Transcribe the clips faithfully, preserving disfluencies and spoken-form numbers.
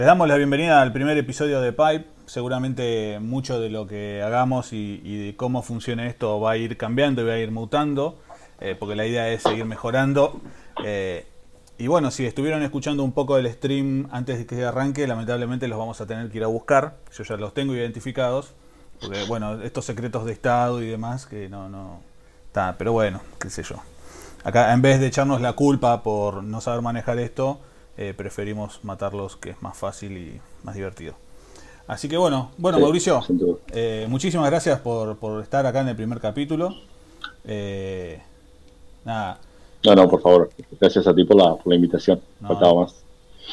Les damos la bienvenida al primer episodio de Pipe. Seguramente mucho de lo que hagamos y, y de cómo funcione esto va a ir cambiando y va a ir mutando, eh, porque la idea es seguir mejorando. Eh, y bueno, si estuvieron escuchando un poco del stream antes de que arranque, lamentablemente los vamos a tener que ir a buscar. Yo ya los tengo identificados, porque bueno, estos secretos de Estado y demás, que no, no, está, pero bueno, qué sé yo. Acá, en vez de echarnos la culpa por no saber manejar esto, Eh, preferimos matarlos, que es más fácil y más divertido. Así que bueno, bueno Sí, Mauricio, sin duda. eh, muchísimas gracias por, por estar acá en el primer capítulo. Eh, nada. No, no, por favor. Gracias a ti por la, por la invitación. No, Faltaba más.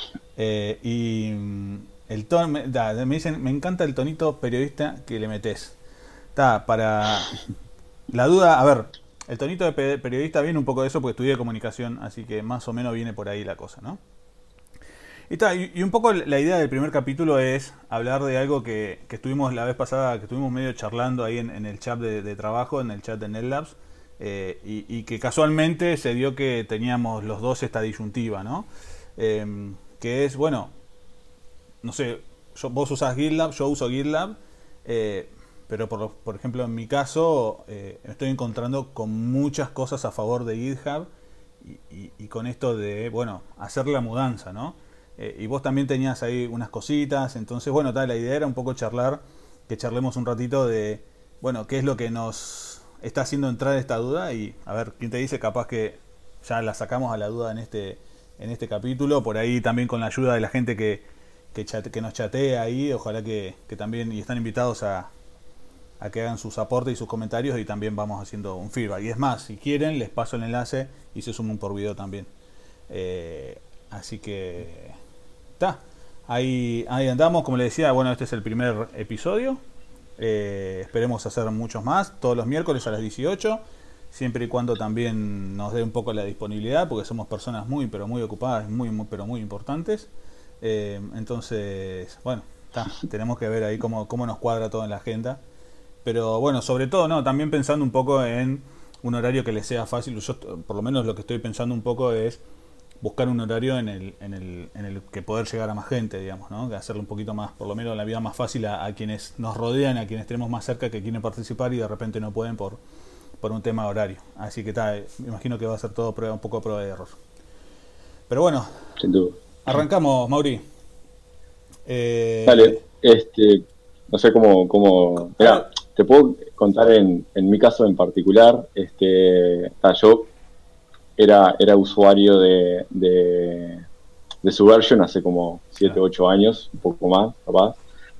eh, y mm, el tono, me, da, me dicen, me encanta el tonito periodista que le metes. Está, para la duda, a ver, el tonito de pe- periodista viene un poco de eso porque estudié comunicación, así que más o menos viene por ahí la cosa, ¿no? Y, ta, y, y un poco la idea del primer capítulo es hablar de algo que, que estuvimos la vez pasada, que estuvimos medio charlando ahí en, en el chat de, de trabajo, en el chat de NetLabs, eh, y, y que casualmente se dio que teníamos los dos esta disyuntiva, ¿no? Eh, que es, bueno, no sé, yo, vos usás GitLab, yo uso GitLab, eh, pero por, por ejemplo en mi caso eh, me estoy encontrando con muchas cosas a favor de GitHub y, y, y con esto de, bueno, hacer la mudanza, ¿no? Eh, y vos también tenías ahí unas cositas, entonces, bueno, tal, la idea era un poco charlar, que charlemos un ratito de, bueno, qué es lo que nos está haciendo entrar esta duda y, a ver, quién te dice, capaz que ya la sacamos a la duda en este, en este capítulo, por ahí también con la ayuda de la gente que, que, chate, que nos chatea ahí, ojalá que, que también, y están invitados a, a que hagan sus aportes y sus comentarios y también vamos haciendo un feedback. Y es más, si quieren, les paso el enlace y se suman por video también. Eh, así que... Está, ahí, ahí andamos, como les decía, bueno, este es el primer episodio, eh, esperemos hacer muchos más, todos los miércoles a las dieciocho, siempre y cuando también nos dé un poco la disponibilidad, porque somos personas muy, pero muy ocupadas, muy, muy pero muy importantes, eh, entonces, bueno, está, tenemos que ver ahí cómo, cómo nos cuadra todo en la agenda, pero bueno, sobre todo, no, también pensando un poco en un horario que les sea fácil, yo por lo menos lo que estoy pensando un poco es buscar un horario en el, en el, en el que poder llegar a más gente, digamos, ¿no? De hacerle un poquito más, por lo menos la vida más fácil a, a quienes nos rodean, a quienes tenemos más cerca que quieren participar y de repente no pueden por, por un tema horario. Así que tal, me imagino que va a ser todo prueba, un poco prueba de error. Pero bueno, Sin duda. arrancamos, Mauri. Eh, Dale, este, no sé cómo, cómo, mira, te puedo contar en, en mi caso en particular, este, ta, yo era, era usuario de, de, de Subversion hace como siete u ocho años, un poco más, capaz.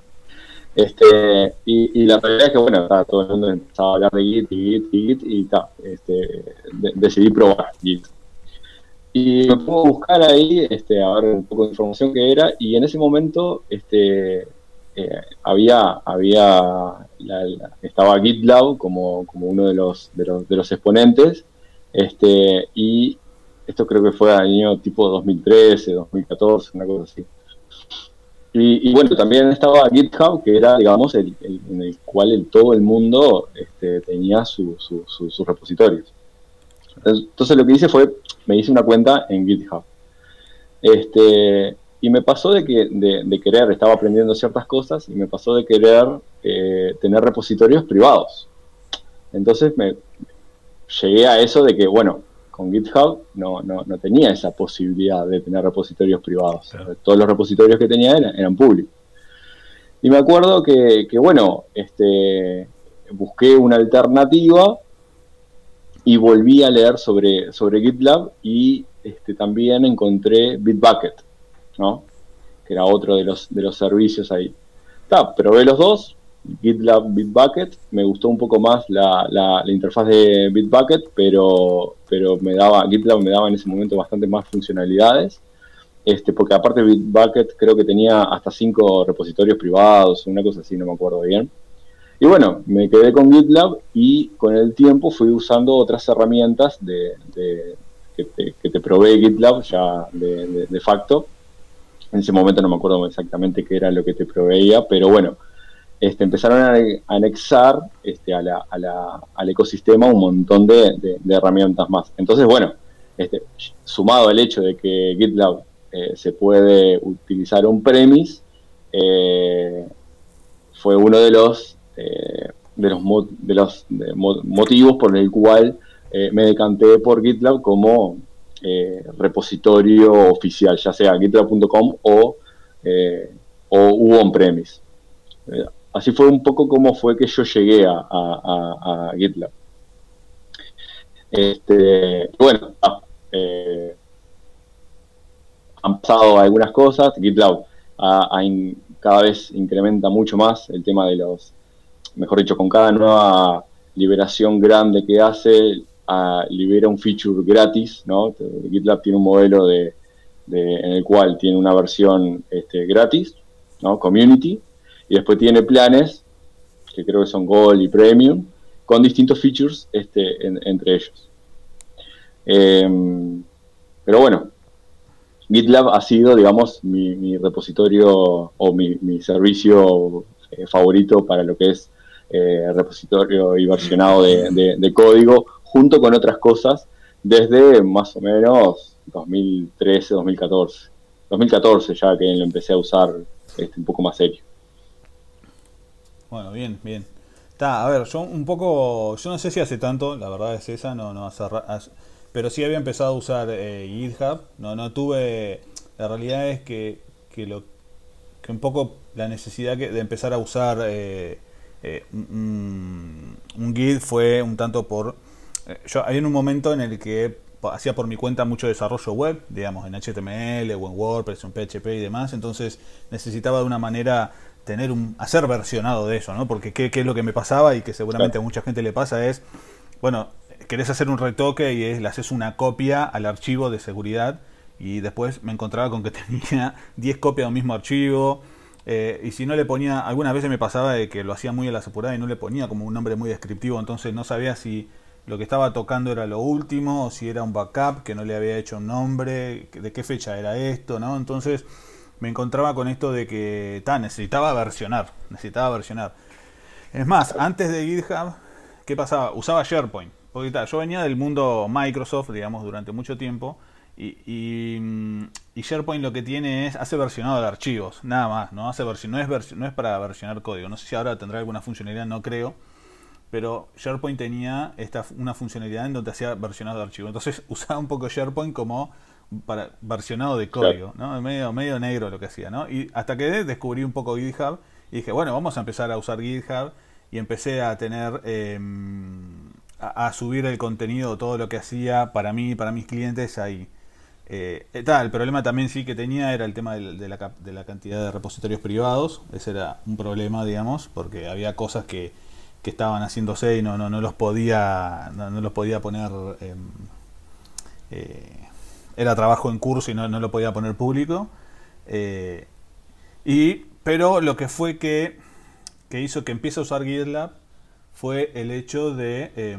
Este, y, y la realidad es que, bueno, ta, todo el mundo empezaba a hablar de Git y Git y Git y ta, este, de, decidí probar Git. Y me pongo a buscar ahí, este, a ver un poco de información que era, y en ese momento este, eh, había, había la, la, estaba GitLab como, como uno de los, de los, de los exponentes, este, y esto creo que fue año tipo dos mil trece, dos mil catorce, una cosa así. Y, y bueno, también estaba GitHub, que era, digamos, el, el, en el cual el, todo el mundo este, tenía su, su, su, sus repositorios. Entonces lo que hice fue, me hice una cuenta en GitHub. Este, y me pasó de que de, de querer, estaba aprendiendo ciertas cosas, y me pasó de querer eh, tener repositorios privados. Entonces me llegué a eso de que, bueno, con GitHub no, no, no tenía esa posibilidad de tener repositorios privados. Claro. Todos los repositorios que tenía eran, eran públicos. Y me acuerdo que, que bueno, este, busqué una alternativa y volví a leer sobre, sobre GitLab y este, también encontré Bitbucket, ¿no? Que era otro de los, de los servicios ahí. Ta, probé los dos, GitLab, Bitbucket, me gustó un poco más la, la, la interfaz de Bitbucket, pero, pero me daba, GitLab me daba en ese momento bastante más funcionalidades, este, porque aparte Bitbucket creo que tenía hasta cinco repositorios privados, una cosa así, no me acuerdo bien. Y bueno, me quedé con GitLab y con el tiempo fui usando otras herramientas de, de, que, te, que te provee GitLab ya de, de, de facto. En ese momento no me acuerdo exactamente qué era lo que te proveía, pero bueno, este, empezaron a anexar este, a la, a la, al ecosistema un montón de, de, de herramientas más. Entonces, bueno, este, sumado al hecho de que GitLab eh, se puede utilizar on-premise, eh, fue uno de los, eh, de los, mo de los de mo motivos por el cual eh, me decanté por GitLab como eh, repositorio oficial, ya sea gitlab punto com o, eh, o on-premise. Eh, así fue un poco como fue que yo llegué a, a, a GitLab. Este, bueno, eh, han pasado algunas cosas. GitLab a, a in, cada vez incrementa mucho más el tema de los, mejor dicho, con cada nueva liberación grande que hace, a, libera un feature gratis, ¿no? GitLab tiene un modelo de, de, en el cual tiene una versión este, gratis, ¿no? Community, y después tiene planes, que creo que son Gold y Premium, con distintos features este, en, entre ellos. Eh, pero bueno, GitLab ha sido, digamos, mi, mi repositorio o mi, mi servicio eh, favorito para lo que es eh, repositorio y versionado de, de, de código, junto con otras cosas, desde más o menos dos mil trece, dos mil catorce. dos mil catorce ya que lo empecé a usar este, un poco más serio. Bueno, bien, bien. Está, a ver, yo un poco, yo no sé si hace tanto, la verdad es esa, no, no hace, hace pero sí había empezado a usar eh, GitHub, no, no tuve, la realidad es que, que, lo, que un poco la necesidad que, de empezar a usar eh, eh, un, un Git fue un tanto por, eh, yo había un momento en el que hacía por mi cuenta mucho desarrollo web, digamos, en H T M L o en WordPress, en P H P y demás, entonces necesitaba de una manera tener un, hacer versionado de eso, ¿no? Porque qué, qué es lo que me pasaba y que seguramente a mucha gente le pasa es, bueno, querés hacer un retoque y es, le haces una copia al archivo de seguridad y después me encontraba con que tenía diez copias de un mismo archivo eh, y si no le ponía, algunas veces me pasaba de que lo hacía muy a las apuradas y no le ponía como un nombre muy descriptivo, entonces no sabía si lo que estaba tocando era lo último o si era un backup que no le había hecho un nombre, de qué fecha era esto, ¿no? Entonces me encontraba con esto de que ta, necesitaba versionar, necesitaba versionar. Es más, antes de GitHub, ¿qué pasaba? Usaba SharePoint. Porque ta, yo venía del mundo Microsoft, digamos, durante mucho tiempo. Y, y, y SharePoint lo que tiene es, hace versionado de archivos, nada más, ¿no? Hace versi no, es versi no es para versionar código. No sé si ahora tendrá alguna funcionalidad, no creo. Pero SharePoint tenía esta, una funcionalidad en donde hacía versionado de archivos. Entonces usaba un poco SharePoint como para versionado de código, ¿no? Medio, medio negro lo que hacía, ¿no? Y hasta que descubrí un poco GitHub y dije, bueno, vamos a empezar a usar GitHub y empecé a tener, eh, a, a subir el contenido, todo lo que hacía para mí, para mis clientes ahí. Eh, tal, el problema también sí que tenía era el tema de, de, la, de la cantidad de repositorios privados. Ese era un problema, digamos, porque había cosas que, que estaban haciéndose y no, no, no los podía, no, no los podía poner. Eh, eh, Era trabajo en curso y no, no lo podía poner público. Eh, y, pero lo que fue que, que hizo que empiece a usar GitLab fue el hecho de, eh,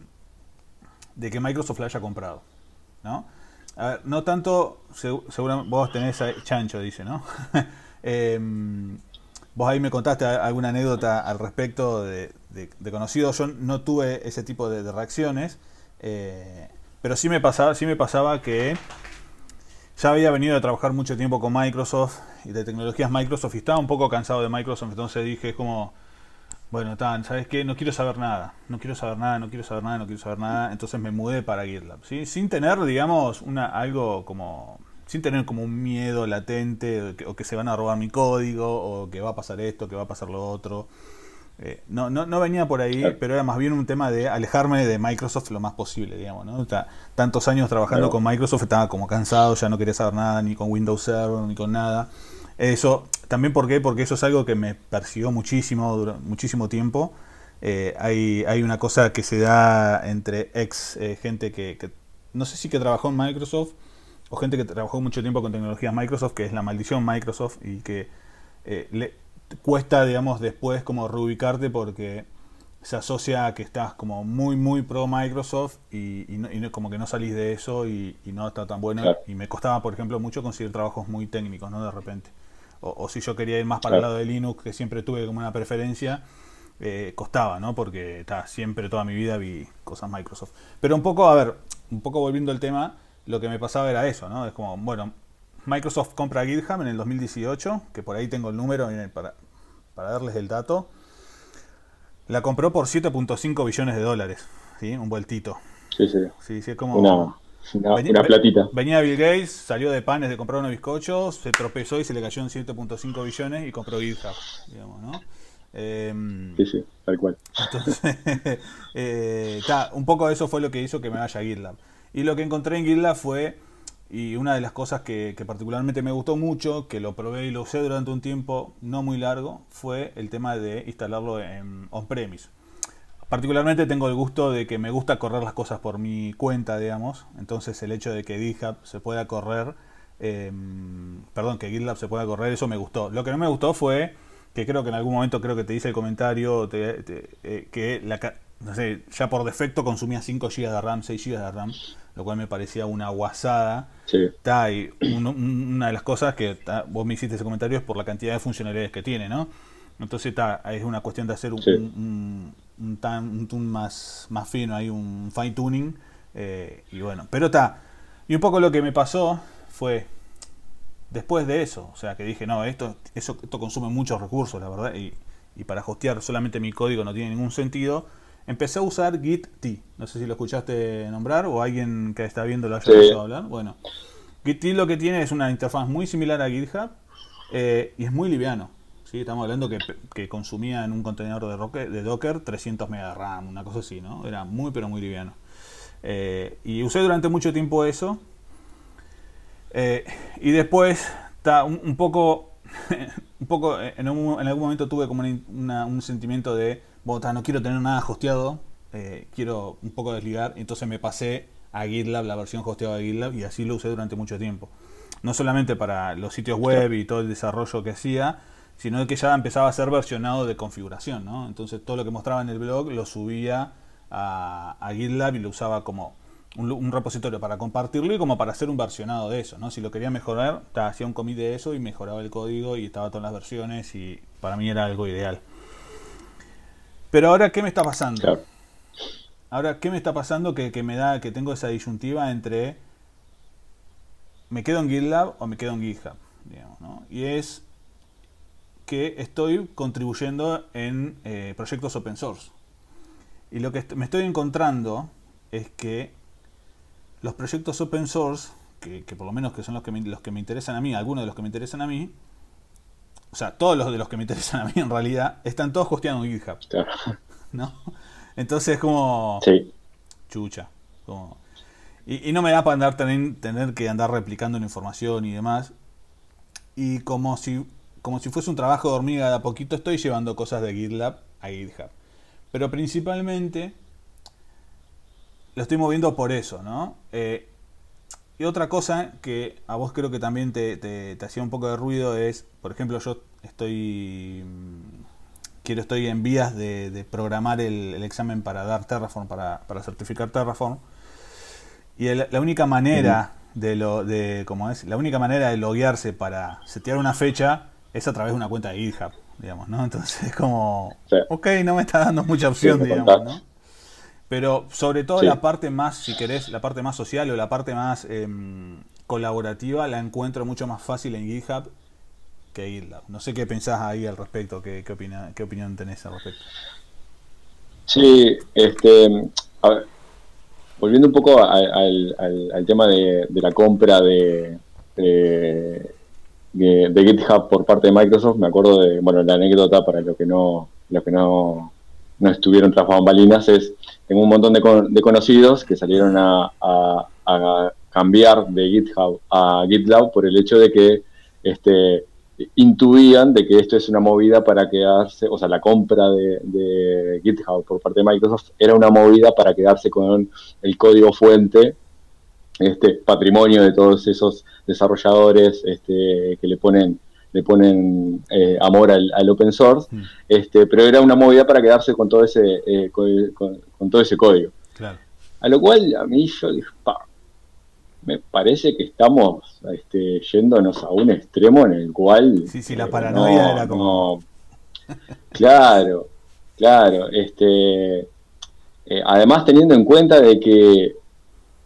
de que Microsoft la haya comprado, ¿no? A ver, no tanto, seguramente vos tenés ahí, Chancho dice, ¿no? eh, vos ahí me contaste alguna anécdota al respecto de, de, de conocidos. Yo no tuve ese tipo de, de reacciones. Eh, Pero sí me pasaba, sí me pasaba que ya había venido a trabajar mucho tiempo con Microsoft y de tecnologías Microsoft y estaba un poco cansado de Microsoft, entonces dije como, bueno, tan, ¿sabes qué? No quiero saber nada, no quiero saber nada, no quiero saber nada, no quiero saber nada, entonces me mudé para GitLab, ¿sí? Sin tener, digamos, una algo como, sin tener como un miedo latente o que, o que se van a robar mi código o que va a pasar esto, que va a pasar lo otro. Eh, no, no, no venía por ahí, pero era más bien un tema de alejarme de Microsoft lo más posible, digamos, ¿no? O sea, tantos años trabajando con Microsoft, estaba como cansado, ya no quería saber nada, ni con Windows Server, ni con nada. Eso, también ¿por qué? Porque eso es algo que me persiguió muchísimo, durante muchísimo tiempo. Eh, hay, hay una cosa que se da entre ex eh, gente que, que, no sé si que trabajó en Microsoft, o gente que trabajó mucho tiempo con tecnologías Microsoft, que es la maldición Microsoft, y que eh, le cuesta, digamos, después como reubicarte porque se asocia a que estás como muy, muy pro Microsoft y, y, no, y no, como que no salís de eso y, y no está tan bueno. Claro. Y me costaba, por ejemplo, mucho conseguir trabajos muy técnicos, ¿no? De repente. O, o si yo quería ir más para claro. el lado de Linux, que siempre tuve como una preferencia, eh, costaba, ¿no? Porque ta, siempre, toda mi vida vi cosas Microsoft. Pero un poco, a ver, un poco volviendo al tema, lo que me pasaba era eso, ¿no? Es como, bueno, Microsoft compra GitHub en el dos mil dieciocho, que por ahí tengo el número para, para darles el dato. La compró por siete punto cinco billones de dólares, ¿sí? Un vueltito. Sí, sí. Sí, sí, es como... Una, una, venía, una platita. Venía Bill Gates, salió de panes de comprar unos bizcochos, se tropezó y se le cayó en siete punto cinco billones y compró GitHub, digamos, ¿no? Eh, sí, sí, tal cual. Entonces, eh, ta, un poco eso fue lo que hizo que me vaya a GitLab. Y lo que encontré en GitLab fue, y una de las cosas que, que particularmente me gustó mucho, que lo probé y lo usé durante un tiempo no muy largo, fue el tema de instalarlo en on-premise. Particularmente tengo el gusto de que me gusta correr las cosas por mi cuenta, digamos. Entonces el hecho de que GitHub se pueda correr, eh, perdón, que GitLab se pueda correr, eso me gustó. Lo que no me gustó fue que creo que en algún momento creo que te hice el comentario te, te, eh, que la, no sé, ya por defecto consumía cinco gigas de RAM, seis gigas de RAM, lo cual me parecía una guasada. Sí. Ta, y uno, una de las cosas que ta, vos me hiciste ese comentario es por la cantidad de funcionalidades que tiene, ¿no? Entonces ta, es una cuestión de hacer un, sí. un, un, un, tan, un tune más, más fino, hay un fine tuning, eh, y bueno, pero está. Y un poco lo que me pasó fue después de eso, o sea, que dije, no, esto, eso, esto consume muchos recursos, la verdad, y, y para hostear solamente mi código no tiene ningún sentido. Empecé a usar Git-T. No sé si lo escuchaste nombrar o alguien que está viendo lo haya escuchado sí. hablar. Bueno, Git-T lo que tiene es una interfaz muy similar a GitHub, eh, y es muy liviano. ¿Sí? Estamos hablando que, que consumía en un contenedor de, roque, de Docker trescientos megas de RAM, una cosa así, ¿no? Era muy, pero muy liviano. Eh, y usé durante mucho tiempo eso. Eh, y después, ta, un, un poco, un poco en, un, en algún momento tuve como una, una, un sentimiento de, bueno, ta, no quiero tener nada hosteado, eh, quiero un poco desligar, entonces me pasé a GitLab, la versión hosteada de GitLab, y así lo usé durante mucho tiempo. No solamente para los sitios web y todo el desarrollo que hacía, sino que ya empezaba a ser versionado de configuración, ¿no? Entonces todo lo que mostraba en el blog lo subía a, a GitLab y lo usaba como un, un repositorio para compartirlo y como para hacer un versionado de eso, ¿no? Si lo quería mejorar, ta, hacía un commit de eso y mejoraba el código y estaba todas las versiones y para mí era algo ideal. Pero ahora, ¿qué me está pasando? Claro. Ahora, ¿qué me está pasando que, que me da, que tengo esa disyuntiva entre me quedo en GitLab o me quedo en GitHub, digamos, ¿no? Y es que estoy contribuyendo en eh, proyectos open source. Y lo que est- me estoy encontrando es que los proyectos open source, que, que por lo menos que son los que, me, los que me interesan a mí, algunos de los que me interesan a mí, o sea, todos los de los que me interesan a mí en realidad, están todos hosteados en GitHub. Claro. ¿No? Entonces como... Sí. Chucha. Como, y, y no me da para andar tener, tener que andar replicando la información y demás. Y como si... como si fuese un trabajo de hormiga de a poquito, estoy llevando cosas de GitLab a GitHub. Pero principalmente lo estoy moviendo por eso, ¿no? Eh, y otra cosa que a vos creo que también te, te, te hacía un poco de ruido es, por ejemplo, yo estoy quiero estoy en vías de, de programar el, el examen para dar Terraform, para, para certificar Terraform. Y el, la única manera de lo de como es, la única manera de loguearse para setear una fecha es a través de una cuenta de GitHub, digamos, ¿no? Entonces como, sí. ok, no me está dando mucha opción, sí, digamos, ¿no? Pero sobre todo sí. la parte más, si querés, la parte más social o la parte más eh, colaborativa la encuentro mucho más fácil en GitHub que GitLab. No sé qué pensás ahí al respecto, qué, qué, opina, qué opinión tenés al respecto. Sí, este, a ver, volviendo un poco al, al, al tema de, de la compra de... de De, de GitHub por parte de Microsoft, me acuerdo de, bueno, la anécdota para los que no, los que no, no estuvieron tras bambalinas es, tengo un montón de, con, de conocidos que salieron a, a, a cambiar de GitHub a GitLab por el hecho de que este, intuían de que esto es una movida para quedarse, o sea, la compra de, de GitHub por parte de Microsoft era una movida para quedarse con el código fuente, este patrimonio de todos esos desarrolladores este, que le ponen le ponen eh, amor al, al open source, mm. este, pero era una movida para quedarse con todo ese eh, con, con, con todo ese código. Claro. A lo cual a mí yo dije, pa, me parece que estamos este, yéndonos a un extremo en el cual sí, sí, la paranoia no, era como no, claro, claro, este, eh, además teniendo en cuenta de que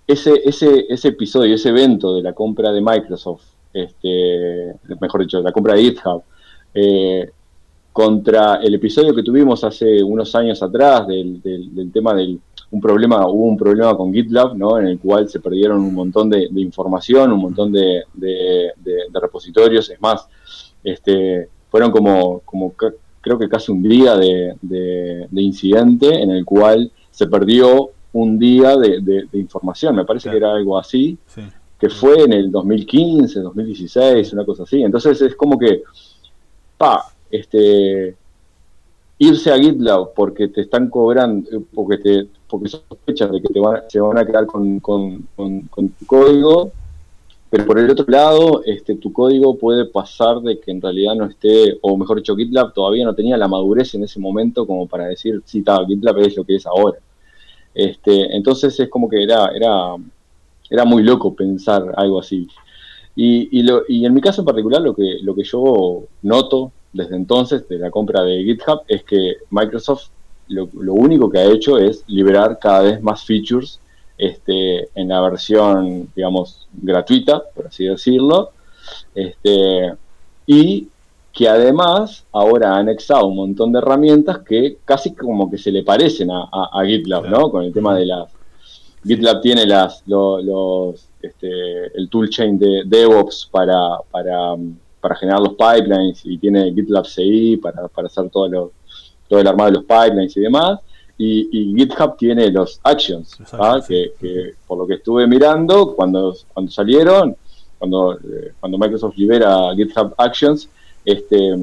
ese, ese, ese episodio, ese evento de la compra de Microsoft, este, mejor dicho, la compra de GitHub, eh, contra el episodio que tuvimos hace unos años atrás del, del, del tema del un problema, hubo un problema con GitLab, ¿no? En el cual se perdieron un montón de, de información, un montón de, de, de, de repositorios, es más, este, fueron como, como creo que casi un día de, de, de incidente en el cual se perdió un día de, de, de información, me parece, claro, que era algo así, sí, que fue en el dos mil quince, dos mil dieciséis, una cosa así. Entonces es como que, pa, este, irse a GitLab porque te están cobrando, porque te porque sospechas de que te van, se van a quedar con, con, con, con tu código, pero por el otro lado, este, tu código puede pasar de que en realidad no esté, o mejor dicho, GitLab todavía no tenía la madurez en ese momento como para decir, sí, ta, GitLab es lo que es ahora. Este, entonces es como que era, era, era muy loco pensar algo así. Y, y, lo, y en mi caso en particular, lo que, lo que yo noto desde entonces de la compra de GitHub es que Microsoft lo, lo único que ha hecho es liberar cada vez más features este, en la versión, digamos, gratuita, por así decirlo, este, y que además ahora ha anexado un montón de herramientas que casi como que se le parecen a, a, a GitLab, ¿no? Con el tema de las... GitLab tiene las los, los este, el toolchain de DevOps para, para, para generar los pipelines, y tiene GitLab C I para, para hacer todo, lo, todo el armado de los pipelines y demás, y, y GitHub tiene los actions, ¿ah? que, que por lo que estuve mirando, cuando, cuando salieron, cuando, eh, cuando Microsoft libera GitHub Actions, este,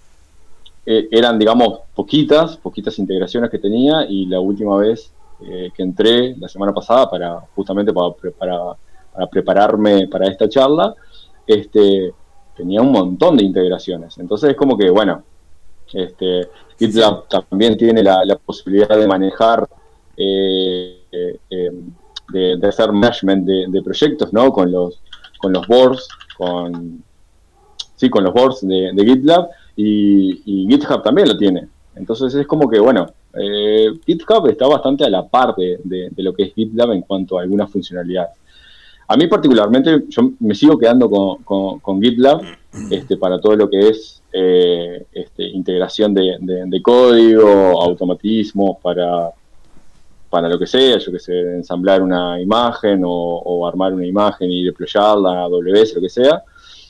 eh, eran, digamos, poquitas, poquitas integraciones que tenía, y la última vez Eh, que entré la semana pasada para justamente para, para, para prepararme para esta charla, este, tenía un montón de integraciones. Entonces es como que, bueno, este, GitLab sí, también tiene la, la posibilidad de manejar, eh, eh, eh, de, de hacer management de, de proyectos, ¿no? Con los, con los boards, con, sí, con los boards de, de GitLab, y, y GitHub también lo tiene. Entonces es como que, bueno, Eh, GitHub está bastante a la par de, de, de lo que es GitLab en cuanto a algunas funcionalidades. A mí particularmente, yo me sigo quedando con, con, con GitLab este, para todo lo que es eh, este, integración de, de, de código, automatismo, para, para lo que sea, yo que sé, ensamblar una imagen o, o armar una imagen y deployarla a W S, lo que sea.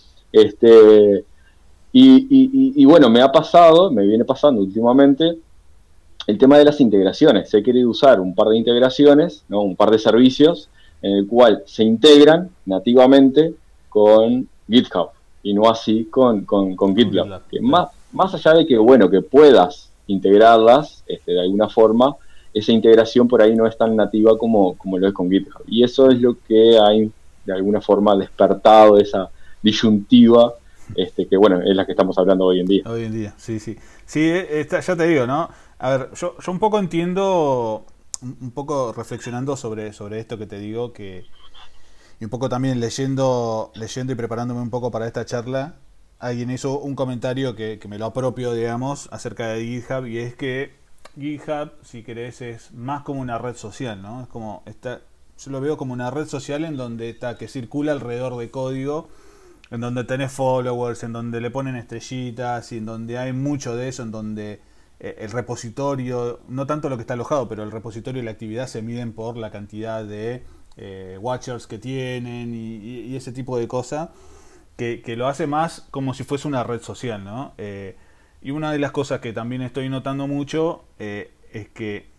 Este, y, y, y bueno, me ha pasado, me viene pasando últimamente, el tema de las integraciones. He querido usar un par de integraciones, ¿no? Un par de servicios en el cual se integran nativamente con GitHub y no así con, con, con GitLab. GitLab. Que más, más allá de que, bueno, que puedas integrarlas este, de alguna forma, esa integración por ahí no es tan nativa como, como lo es con GitHub. Y eso es lo que ha de alguna forma despertado esa disyuntiva, este, que bueno, es la que estamos hablando hoy en día. Hoy en día, sí, sí. Sí, está, ya te digo, ¿no? A ver, yo, yo un poco entiendo, un poco reflexionando sobre, sobre esto que te digo, que y un poco también leyendo leyendo y preparándome un poco para esta charla, alguien hizo un comentario que, que me lo apropio, digamos, acerca de GitHub, y es que GitHub, si querés, es más como una red social, ¿no? Es como, está, yo lo veo como una red social en donde está, que circula alrededor de código, en donde tenés followers, en donde le ponen estrellitas, y en donde hay mucho de eso, en donde el repositorio, no tanto lo que está alojado, pero el repositorio y la actividad se miden por la cantidad de eh, watchers que tienen y, y, y ese tipo de cosas, que, que lo hace más como si fuese una red social, ¿no? Eh, y una de las cosas que también estoy notando mucho eh, es que,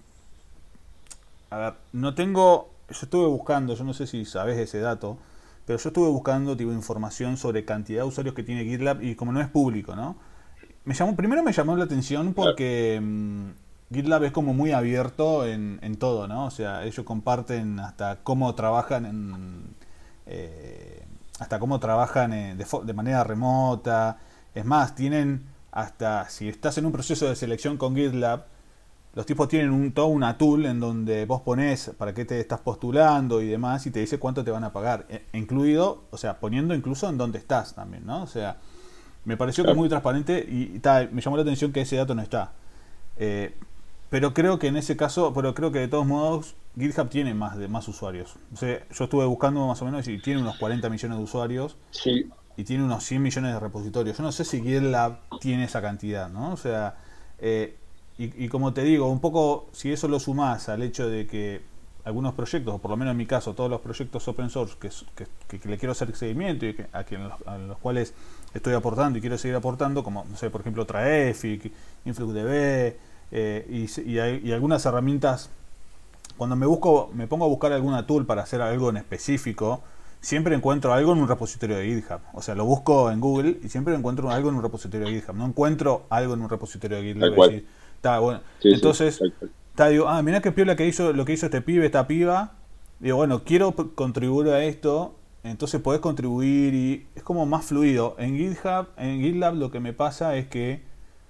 a ver, no tengo, yo estuve buscando, yo no sé si sabes ese dato, pero yo estuve buscando tipo información sobre cantidad de usuarios que tiene GitLab, y como no es público, ¿no? Me llamó, primero me llamó la atención porque um, GitLab es como muy abierto en, en todo, ¿no? O sea, ellos comparten hasta cómo trabajan en, eh, hasta cómo trabajan en, de, de manera remota. Es más, tienen hasta, si estás en un proceso de selección con GitLab, los tipos tienen un, toda una tool en donde vos ponés para qué te estás postulando y demás, y te dice cuánto te van a pagar, e, incluido, o sea, poniendo incluso en dónde estás también, ¿no? O sea, me pareció que es muy transparente, y, y ta, me llamó la atención que ese dato no está. Eh, pero creo que en ese caso, pero creo que de todos modos GitHub tiene más de más usuarios. O sea, yo estuve buscando más o menos y tiene unos cuarenta millones de usuarios. Sí. Y tiene unos cien millones de repositorios. Yo no sé si GitLab tiene esa cantidad, ¿no? O sea, eh, y, y como te digo, un poco, si eso lo sumás al hecho de que algunos proyectos, o por lo menos en mi caso, todos los proyectos open source que, que, que le quiero hacer seguimiento y que, a, que, a los cuales estoy aportando y quiero seguir aportando, como, no sé, por ejemplo, Traeffic, InfluxDB, eh, y, y, hay, y algunas herramientas. Cuando me busco, me pongo a buscar alguna tool para hacer algo en específico, siempre encuentro algo en un repositorio de GitHub. O sea, lo busco en Google y siempre encuentro algo en un repositorio de GitHub. No encuentro algo en un repositorio de GitHub. Decir, está bueno. Sí, entonces, sí, está, digo, ah, mirá qué piola que hizo, lo que hizo este pibe, esta piba. Digo, bueno, quiero contribuir a esto. Entonces podés contribuir y es como más fluido. En GitHub, en GitLab lo que me pasa es que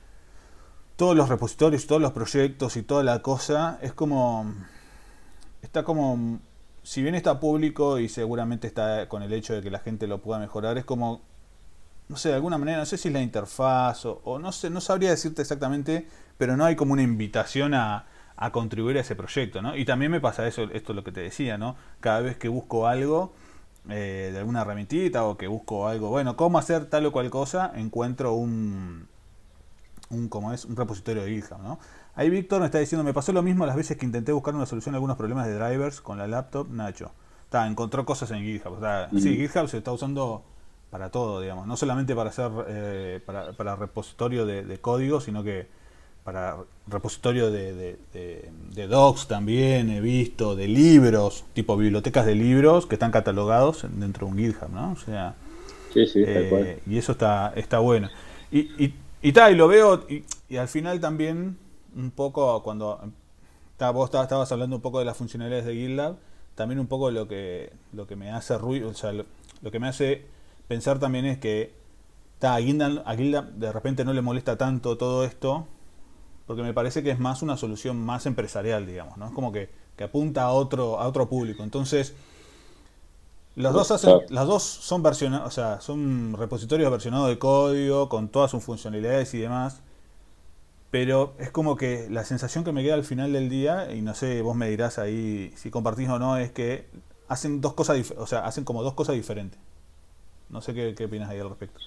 todos los repositorios, todos los proyectos y toda la cosa es como... Está como... Si bien está público y seguramente está con el hecho de que la gente lo pueda mejorar, es como, no sé, de alguna manera, no sé si es la interfaz o, o no sé, no sabría decirte exactamente, pero no hay como una invitación a, a contribuir a ese proyecto, ¿no? Y también me pasa eso, esto es lo que te decía, ¿no? Cada vez que busco algo eh, de alguna herramientita o que busco algo, bueno, cómo hacer tal o cual cosa, encuentro un, un como es, un repositorio de GitHub, ¿no? Ahí Víctor me está diciendo, me pasó lo mismo las veces que intenté buscar una solución a algunos problemas de drivers con la laptop, Nacho. Está, encontró cosas en GitHub. O sea, mm. Sí, GitHub se está usando para todo, digamos. No solamente para hacer eh, para, para repositorio de, de código, sino que para repositorio de, de, de, de docs también he visto, de libros, tipo bibliotecas de libros que están catalogados dentro de un GitHub, ¿no? O sea, sí, sí, eh, tal cual. Y eso está, está bueno. Y, y, y, ta, y lo veo, y, y al final también... un poco cuando vos estabas hablando un poco de las funcionalidades de GitLab, también un poco lo que lo que me hace ruido, o sea, lo, lo que me hace pensar también es que ta, a, GitLab, a GitLab de repente no le molesta tanto todo esto, porque me parece que es más una solución más empresarial, digamos, ¿no? Es como que, que apunta a otro a otro público. Entonces, los dos hacen, las dos son versionados, o sea, son repositorios versionados de código con todas sus funcionalidades y demás. Pero es como que la sensación que me queda al final del día, y no sé, vos me dirás ahí si compartís o no, es que hacen dos cosas, dif- o sea, hacen como dos cosas diferentes. No sé qué, qué opinas ahí al respecto.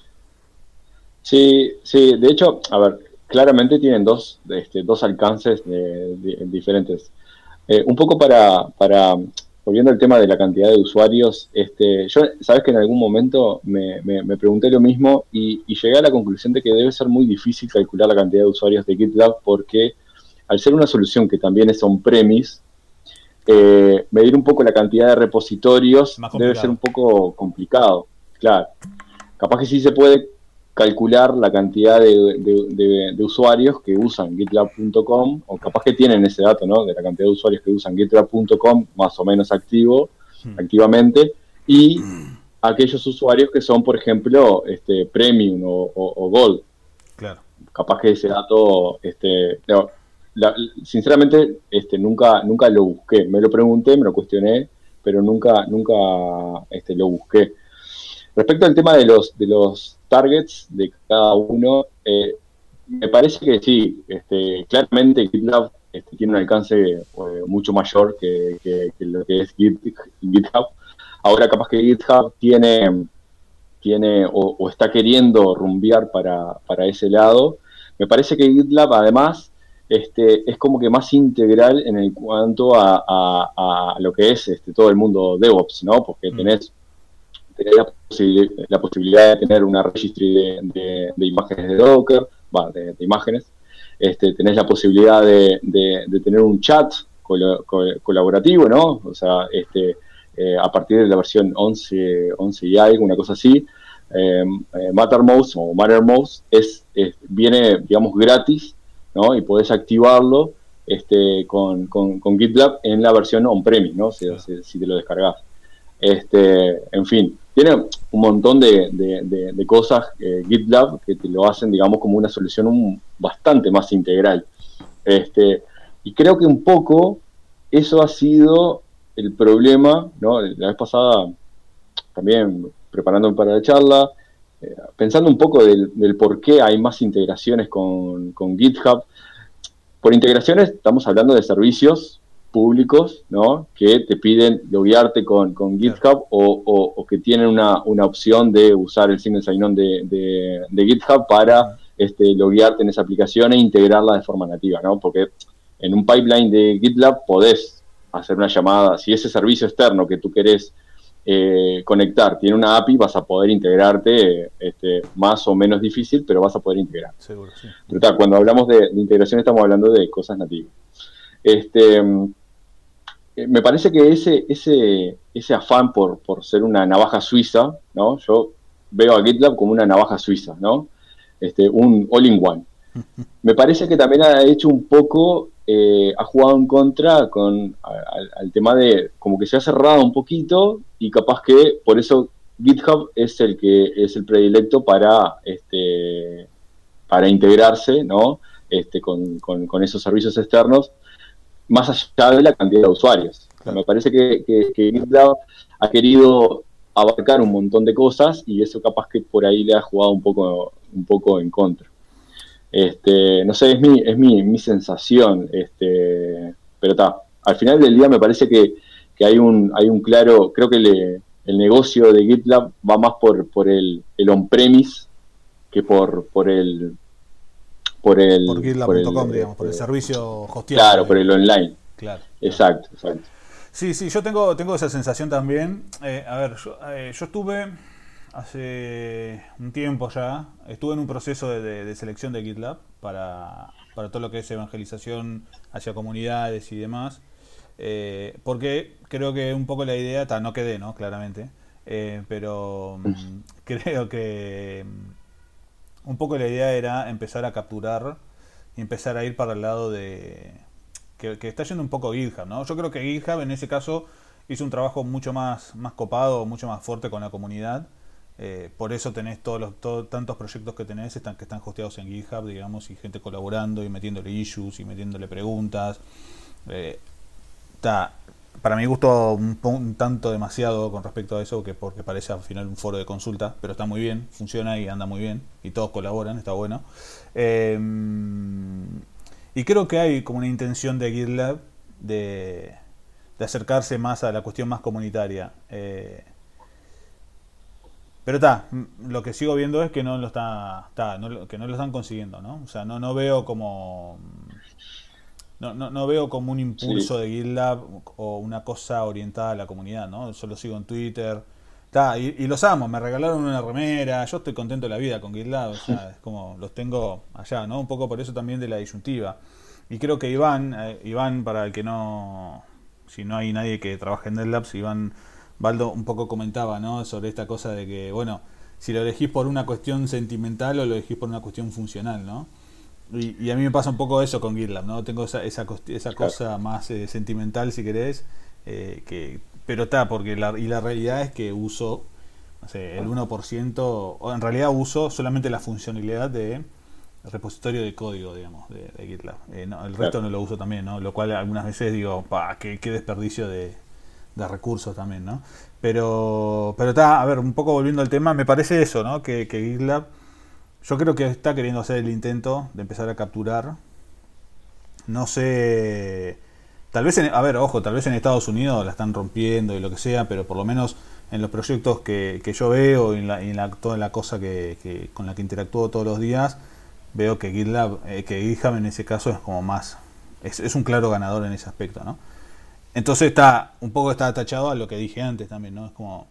Sí, sí, de hecho, a ver, claramente tienen dos, este, dos alcances de, de, diferentes. Eh, un poco para, para, volviendo al tema de la cantidad de usuarios, este, yo, sabes que en algún momento me, me, me pregunté lo mismo y, y llegué a la conclusión de que debe ser muy difícil calcular la cantidad de usuarios de GitLab porque al ser una solución que también es on-premise, eh, medir un poco la cantidad de repositorios debe ser un poco complicado. Claro, capaz que sí se puede calcular la cantidad de, de, de, de usuarios que usan GitLab punto com, o capaz que tienen ese dato, ¿no? De la cantidad de usuarios que usan GitLab punto com más o menos activo, hmm. activamente, y hmm. aquellos usuarios que son, por ejemplo, este, Premium o, o, o Gold. Claro. Capaz que ese dato, este, no, la, sinceramente, este, nunca, nunca lo busqué. Me lo pregunté, me lo cuestioné, pero nunca, nunca este, lo busqué. Respecto al tema de los, de los targets de cada uno, eh, me parece que sí, este, claramente GitLab este, tiene un alcance eh, mucho mayor que, que, que lo que es Git, GitHub. Ahora capaz que GitHub tiene, tiene o, o está queriendo rumbear para, para ese lado. Me parece que GitLab además este, es como que más integral en el cuanto a, a, a lo que es este, todo el mundo DevOps, ¿no? Porque tenés tenés la, posibil la posibilidad de tener una registry de, de, de imágenes de Docker, bah, de, de imágenes, este, tenés la posibilidad de, de, de tener un chat col col colaborativo, ¿no? O sea, este, eh, a partir de la versión once, once y algo, una cosa así, eh, eh, Mattermost o Mattermost es, es, viene, digamos, gratis, ¿no? Y podés activarlo este, con, con, con GitLab en la versión on-premise, ¿no? Si, si, si te lo descargas. Este, en fin, tiene un montón de, de, de, de cosas eh, GitLab que te lo hacen, digamos, como una solución un, bastante más integral. Este, y creo que un poco eso ha sido el problema, ¿no? La vez pasada, también preparándome para la charla, eh, pensando un poco del, del por qué hay más integraciones con, con GitHub. por integraciones estamos hablando de servicios públicos, ¿no? Que te piden loguearte con, con GitHub o, o, o que tienen una, una opción de usar el single sign-on de, de, de GitHub para este, loguearte en esa aplicación e integrarla de forma nativa, ¿no? Porque en un pipeline de GitLab podés hacer una llamada, si ese servicio externo que tú querés eh, conectar tiene una A P I, vas a poder integrarte, este, más o menos difícil, pero vas a poder integrar. Seguro, sí. Pero tal, cuando hablamos de, de integración estamos hablando de cosas nativas. Este, me parece que ese, ese, ese afán por, por ser una navaja suiza, ¿no? Yo veo a GitLab como una navaja suiza, ¿no? Este, un all-in-one. Me parece que también ha hecho un poco, eh, ha jugado en contra con al, al tema de como que se ha cerrado un poquito y capaz que por eso GitHub es el que es el predilecto para este para integrarse, ¿no? Este con, con, con esos servicios externos, más allá de la cantidad de usuarios. Claro. Me parece que, que, que GitLab ha querido abarcar un montón de cosas y eso capaz que por ahí le ha jugado un poco un poco en contra. Este, no sé, es mi, es mi, mi sensación, este, pero está, al final del día me parece que, que hay un, hay un claro, creo que le, el negocio de GitLab va más por, por el, el on-premise que por, por el, por el, por GitLab punto com, digamos, por el servicio hosteado. Claro, por el online. Claro. Exacto, exacto. Sí, sí, yo tengo, tengo esa sensación también. Eh, a ver, yo, eh, yo estuve hace un tiempo ya, estuve en un proceso de, de, de selección de GitLab para, para todo lo que es evangelización hacia comunidades y demás, eh, porque creo que un poco la idea, ta, no quedé, ¿no? Claramente, eh, pero mm, creo que mm, un poco la idea era empezar a capturar y empezar a ir para el lado de que, que está yendo un poco GitHub, ¿no? Yo creo que GitHub en ese caso hizo un trabajo mucho más, más copado, mucho más fuerte con la comunidad. Eh, por eso tenés todos los todo, tantos proyectos que tenés están, que están hosteados en GitHub, digamos, y gente colaborando y metiéndole issues y metiéndole preguntas. Eh, ta, para mi gusto un, un tanto demasiado con respecto a eso, que porque parece al final un foro de consulta, pero está muy bien, funciona y anda muy bien y todos colaboran, está bueno. Eh, y creo que hay como una intención de GitLab de, de acercarse más a la cuestión más comunitaria. Eh, Pero está, lo que sigo viendo es que no lo está, ta, no, que no lo están consiguiendo, ¿no? O sea, no, no veo como no, no, no veo como un impulso sí. de GitLab o una cosa orientada a la comunidad, ¿no? Yo lo sigo en Twitter, ta, y, y los amo, me regalaron una remera, yo estoy contento de la vida con GitLab, o sea, es como los tengo allá, ¿no? Un poco por eso también de la disyuntiva. Y creo que Iván, eh, Iván para el que no, si no hay nadie que trabaje en NetLabs, Iván Baldo un poco comentaba, ¿no? Sobre esta cosa de que, bueno, si lo elegís por una cuestión sentimental o lo elegís por una cuestión funcional, ¿no? Y, y a mí me pasa un poco eso con GitLab, ¿no? Tengo esa, esa, esa cosa más eh, sentimental, si querés, eh, que, pero está, porque la, y la realidad es que uso, no sé, el uno por ciento, o en realidad uso solamente la funcionalidad de repositorio de código, digamos, de, de GitLab. Eh, no, el resto no lo uso también, ¿no? Lo cual algunas veces digo, pa, qué, qué desperdicio de... de recursos también, ¿no? Pero pero está, a ver, un poco volviendo al tema, me parece eso, ¿no? Que, que GitLab, yo creo que está queriendo hacer el intento de empezar a capturar. No sé, tal vez, en, a ver, ojo, tal vez en Estados Unidos la están rompiendo y lo que sea, pero por lo menos en los proyectos que, que yo veo y en, la, en la, toda la cosa que, que con la que interactúo todos los días, veo que GitLab, eh, que GitHub en ese caso es como más, es, es un claro ganador en ese aspecto, ¿no? Entonces está, un poco está atachado a lo que dije antes también, ¿no? Es como,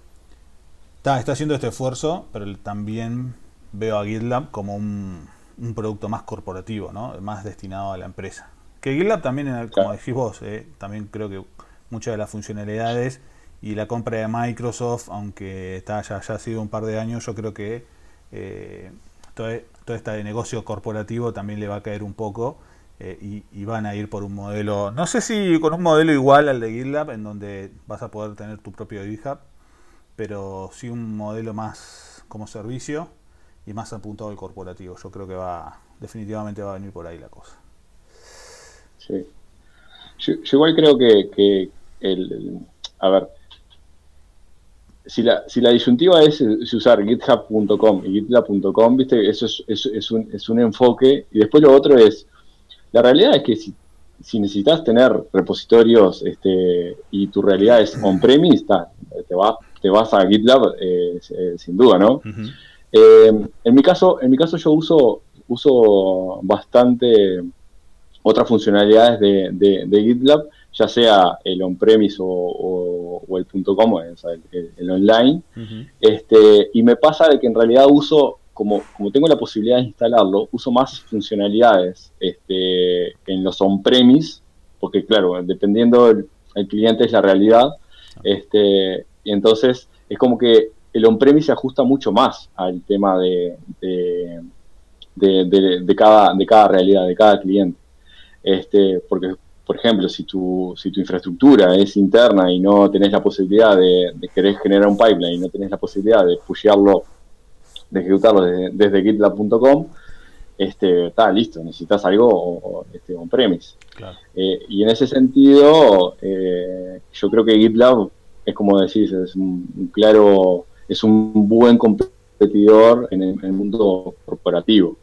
está, está haciendo este esfuerzo, pero también veo a GitLab como un, un producto más corporativo, ¿no? Más destinado a la empresa. Que GitLab también, como decís vos, eh, también creo que muchas de las funcionalidades y la compra de Microsoft, aunque está, ya, ya ha sido un par de años, yo creo que eh, todo, todo este negocio corporativo también le va a caer un poco. Eh, y, y van a ir por un modelo, no sé si con un modelo igual al de GitLab, en donde vas a poder tener tu propio GitHub, pero sí un modelo más como servicio y más apuntado al corporativo. Yo creo que va, definitivamente va a venir por ahí la cosa. Sí. Yo, yo igual creo que, que el, el, a ver, si la, si la disyuntiva es, es usar github punto com y gitlab punto com, viste, eso es, es, es, un, es un enfoque, y después lo otro es la realidad es que si, si necesitas tener repositorios este, y tu realidad es on-premise, te, va, te vas a GitLab eh, sin duda, ¿no? Uh-huh. Eh, en mi caso, en mi caso yo uso, uso bastante otras funcionalidades de, de, de GitLab, ya sea el on-premise o, o, o el .com, o sea, el, el online, uh-huh. este, y me pasa de que en realidad uso, como, como tengo la posibilidad de instalarlo, uso más funcionalidades este, en los on-premise, porque claro, dependiendo del el cliente es la realidad, este, y entonces es como que el on-premise se ajusta mucho más al tema de, de, de, de, de, cada, de cada realidad, de cada cliente. Este, porque, por ejemplo, si tu, si tu infraestructura es interna y no tenés la posibilidad de, de querer generar un pipeline y no tenés la posibilidad de pushearlo, de ejecutarlo desde, desde GitLab punto com, este, está listo, necesitas algo o, este, on-premise. Claro. Eh, y en ese sentido, eh, yo creo que GitLab es como decís, es un, un claro, es un buen competidor en el, en el mundo corporativo.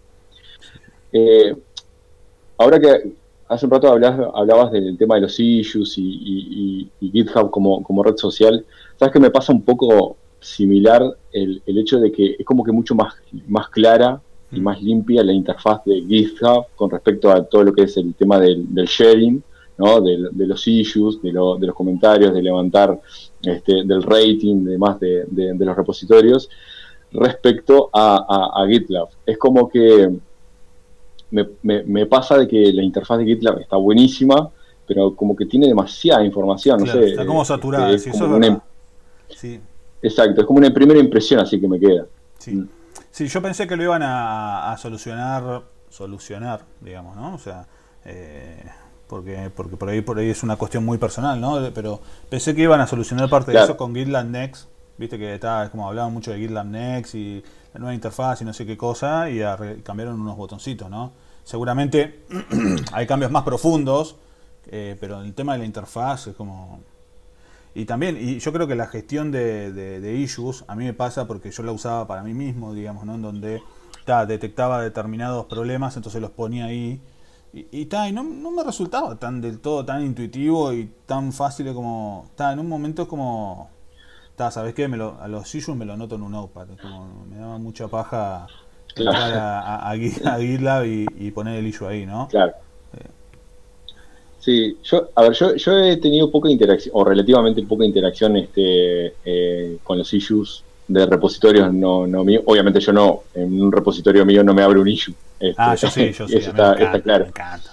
Eh, ahora que hace un rato hablabas, hablabas del tema de los issues y, y, y, y GitHub como, como red social, ¿sabes que me pasa un poco similar el, el hecho de que es como que mucho más, más clara y más limpia la interfaz de GitHub con respecto a todo lo que es el tema del, del sharing, ¿no? de, de los issues, de, lo, de los comentarios, de levantar este, del rating, demás de, de, de los repositorios, respecto a, a, a GitLab. Es como que me, me, me pasa de que la interfaz de GitLab está buenísima, pero como que tiene demasiada información, claro, no sé. Está como saturada, este, sí, es eso como es verdad. Una, sí. Exacto, es como una primera impresión así que me queda. Sí. Mm. Sí, yo pensé que lo iban a, a solucionar, solucionar, digamos, ¿no? O sea, eh, porque porque por ahí por ahí es una cuestión muy personal, ¿no? Pero pensé que iban a solucionar parte claro. de eso con GitLab Next. Viste que estaba, como hablaban mucho de GitLab Next y la nueva interfaz y no sé qué cosa, y a, cambiaron unos botoncitos, ¿no? Seguramente hay cambios más profundos, eh, pero el tema de la interfaz es como... Y también, y yo creo que la gestión de, de, de issues, a mí me pasa porque yo la usaba para mí mismo, digamos, ¿no? En donde ta, detectaba determinados problemas, entonces los ponía ahí. Y, y, ta, y no, no me resultaba tan del todo tan intuitivo y tan fácil como... Ta, en un momento es como... Ta, ¿sabes qué? Me lo, a los issues me lo anoto en un notepad. Como me daba mucha paja entrar claro. a, a, a GitLab y, y poner el issue ahí, ¿no? Claro. Sí, yo, a ver, yo, yo he tenido poca interacción, o relativamente poca interacción este, eh, con los issues de repositorios no, no mío. Obviamente yo no, en un repositorio mío no me abre un issue. Este, ah, yo sí, yo sí, eso está, encanta, está claro. Me encanta.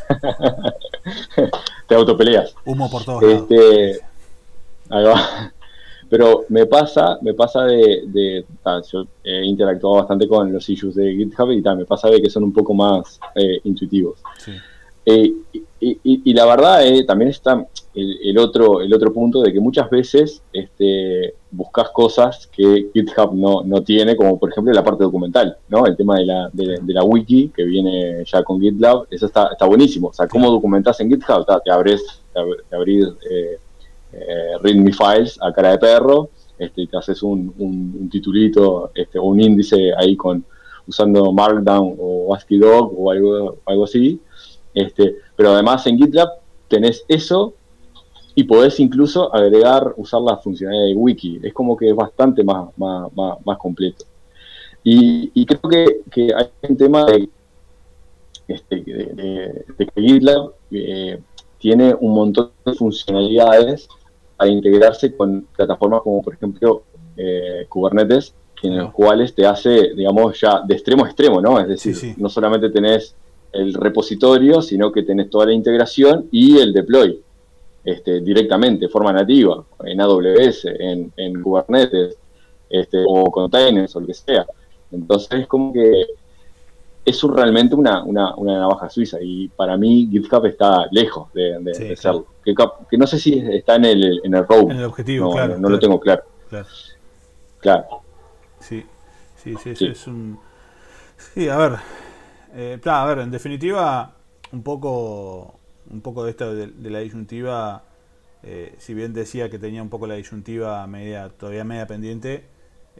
Te autopeleas. Humo por todos este, lados. Ahí va. Pero me pasa, me pasa de, de ta, yo he interactuado bastante con los issues de GitHub y ta, me pasa de que son un poco más eh, intuitivos. Sí. Eh, y, y, y la verdad eh, también está el, el otro el otro punto de que muchas veces este, buscas cosas que GitHub no, no tiene, como por ejemplo la parte documental, ¿no? El tema de la, de, de la wiki que viene ya con GitLab, eso está, está buenísimo. O sea, cómo documentas en GitHub, ta, te abres, te, ab, te abrís eh, eh, readme files a cara de perro, este, y te haces un, un, un titulito este, o un índice ahí con usando Markdown o ASCII doc o algo, algo así. Este, pero además en GitLab tenés eso y podés incluso agregar, usar la funcionalidad de wiki. Es como que es bastante más, más, más, más completo. Y, y creo que, que hay un tema de, este, de, de, de que GitLab eh, tiene un montón de funcionalidades para integrarse con plataformas como por ejemplo eh, Kubernetes, en los cuales te hace, digamos, ya de extremo a extremo, ¿no? Es decir, sí, sí. no solamente tenés el repositorio, sino que tenés toda la integración y el deploy este, directamente, de forma nativa, en A W S, en, en Kubernetes, este, o containers, o lo que sea. Entonces es como que es un, realmente una, una, una navaja suiza, y para mí GitHub está lejos de, de, sí, de serlo. Claro. Que, que no sé si está en el, en el road. En el objetivo, no, claro. No, no claro, lo tengo claro. Claro. Claro. Sí, sí, sí, sí. Es un... Sí, a ver... Eh, a ver, en definitiva, un poco un poco de esto de, de la disyuntiva, eh, si bien decía que tenía un poco la disyuntiva media, todavía media pendiente, eh,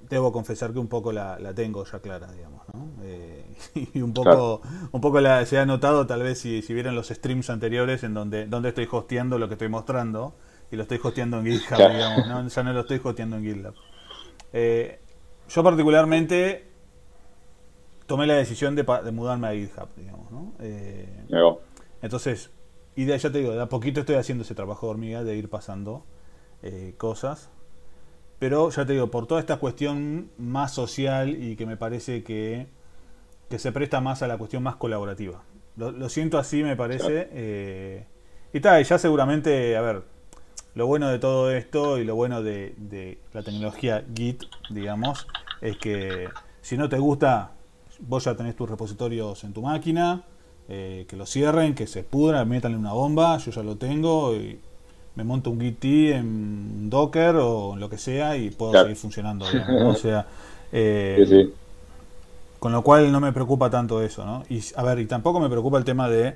debo confesar que un poco la, la tengo ya clara, digamos, ¿no? Eh, y un Claro. poco, un poco la, se ha notado tal vez si, si vieron los streams anteriores en donde, donde estoy hosteando lo que estoy mostrando y lo estoy hosteando en GitHub, Claro. digamos, ¿no? Ya no lo estoy hosteando en GitLab. Eh, yo particularmente tomé la decisión de, pa- de mudarme a GitHub, digamos, ¿no? Eh, Luego, entonces, y de, ya te digo, de a poquito estoy haciendo ese trabajo de hormiga de ir pasando eh, cosas. Pero ya te digo, por toda esta cuestión más social y que me parece que, que se presta más a la cuestión más colaborativa. Lo, lo siento así, me claro. parece. Eh, y tal, ya seguramente, a ver, lo bueno de todo esto y lo bueno de, de la tecnología Git, digamos, es que si no te gusta, vos ya tenés tus repositorios en tu máquina, eh, que lo cierren, que se pudran, métanle una bomba, yo ya lo tengo y me monto un Git en Docker o lo que sea y puedo Claro. seguir funcionando, digamos, ¿no? O sea, Sí, eh, sí. con lo cual no me preocupa tanto eso, ¿no? Y a ver, y tampoco me preocupa el tema de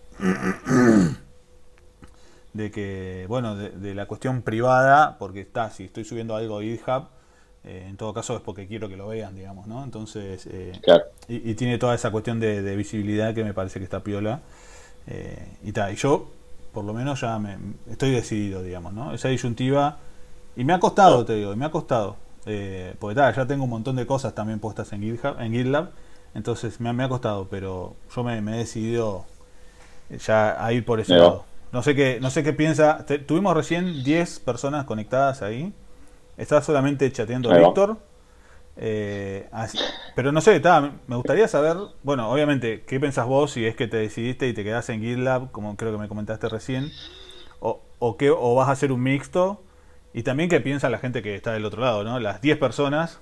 de que, bueno, de, de la cuestión privada, porque está, si estoy subiendo algo a GitHub, eh, en todo caso es porque quiero que lo vean, digamos, ¿no? Entonces, eh, Claro. y, y tiene toda esa cuestión de, de visibilidad que me parece que está piola. Eh, y tal, y yo, por lo menos, ya me, estoy decidido, digamos, ¿no? Esa disyuntiva, y me ha costado, Claro. te digo, y me ha costado. Eh, porque tal, ya tengo un montón de cosas también puestas en GitHub, en GitLab, entonces me, ha- me ha costado, pero yo me, me he decidido ya a ir por ese Luego, lado. No sé qué, no sé qué piensa. Te- tuvimos recién diez personas conectadas ahí. Está solamente chateando ahí va. Víctor. Eh, así- pero no sé, ta, me gustaría saber, bueno, obviamente, ¿qué pensás vos si es que te decidiste y te quedás en GitLab, como creo que me comentaste recién? O, o, qué, o vas a hacer un mixto. Y también qué piensa la gente que está del otro lado, ¿no? Las diez personas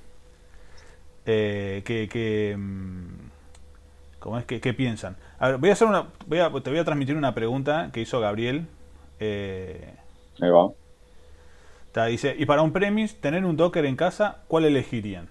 eh, que, que, mm, ¿cómo es que qué piensan? A ver, voy a hacer una, voy a, te voy a transmitir una pregunta que hizo Gabriel. Eh, Ahí va. ta, dice, y para un premise, tener un Docker en casa, ¿cuál elegirían?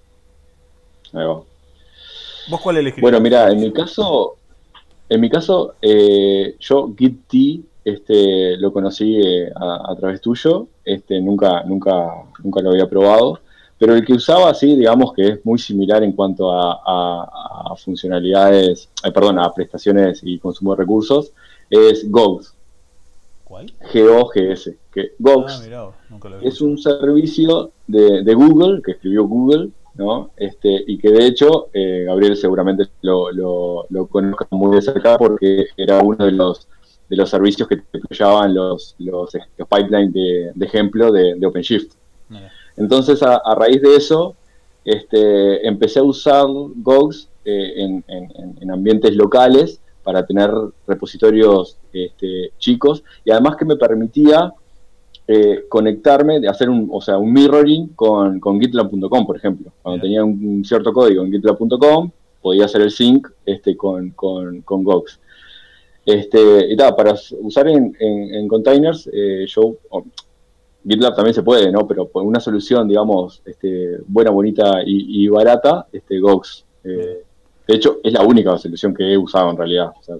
Ahí va. ¿Vos cuál Bueno, elegirías, mira, en mi Mauricio? caso, en mi caso, eh, yo Git este, lo conocí eh, a, a través tuyo, este, nunca, nunca, nunca lo había probado, pero el que usaba así, digamos que es muy similar en cuanto a, a- a funcionalidades, eh, perdón, a prestaciones y consumo de recursos, es Gogs, ¿Cuál? G O G S, que Ah, Gogs mirá, nunca lo había es escuchado. un servicio de, de Google, que escribió Google, ¿no? Este, y que de hecho, eh, Gabriel seguramente lo, lo, lo conozca muy de cerca porque era uno de los, de los servicios que te apoyaban los, los, los pipelines de, de ejemplo de, de OpenShift. Mirá. Entonces, a, a raíz de eso, este, empecé a usar Gogs eh, en, en, en ambientes locales para tener repositorios este, chicos y además que me permitía eh, conectarme, de hacer un, o sea, un mirroring con, con GitLab punto com, por ejemplo. Cuando Mirá. tenía un, un cierto código en GitLab punto com, podía hacer el sync este, con, con, con Gogs. Este, y tal, para usar en, en, en containers, eh, yo, oh, GitLab también se puede, ¿no? Pero por una solución, digamos, este, buena, bonita y, y barata, este, Gogs. Mirá. Eh, de hecho, es la única solución que he usado en realidad. O sea,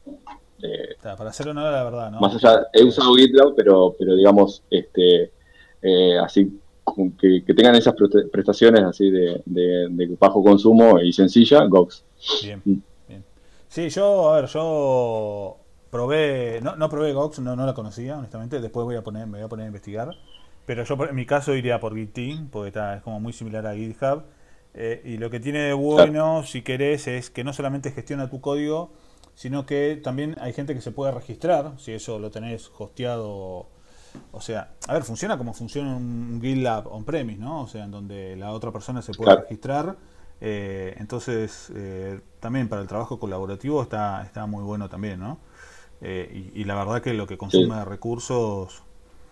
eh, Ta, para hacer honor a la verdad, más ¿no? allá, he usado GitLab, pero, pero digamos, este, eh, así que, que, tengan esas prestaciones así de, de, de, bajo consumo y sencilla, Gogs. Bien, bien. Sí, yo, a ver, yo probé, no, no probé Gox, no, no la conocía, honestamente. Después voy a poner, me voy a poner a investigar. Pero yo en mi caso iría por Git, porque está, es como muy similar a GitHub. Eh, y lo que tiene de Claro. bueno, si querés, es que no solamente gestiona tu código, sino que también hay gente que se puede registrar, si eso lo tenés hosteado. O sea, a ver, funciona como funciona un GitLab on-premise, ¿no? O sea, en donde la otra persona se puede Claro. registrar. Eh, entonces, eh, también para el trabajo colaborativo está, está muy bueno también, ¿no? Eh, y, y la verdad que lo que consume Sí, de recursos,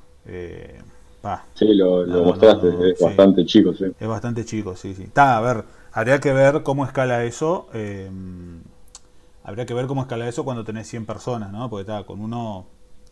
eh, pa, sí lo, no, lo no, no, mostraste, no, es sí, bastante chico, sí. es bastante chico, sí, sí. Está, a ver, habría que ver cómo escala eso. Eh, habría que ver cómo escala eso cuando tenés cien personas, ¿no? Porque está, con uno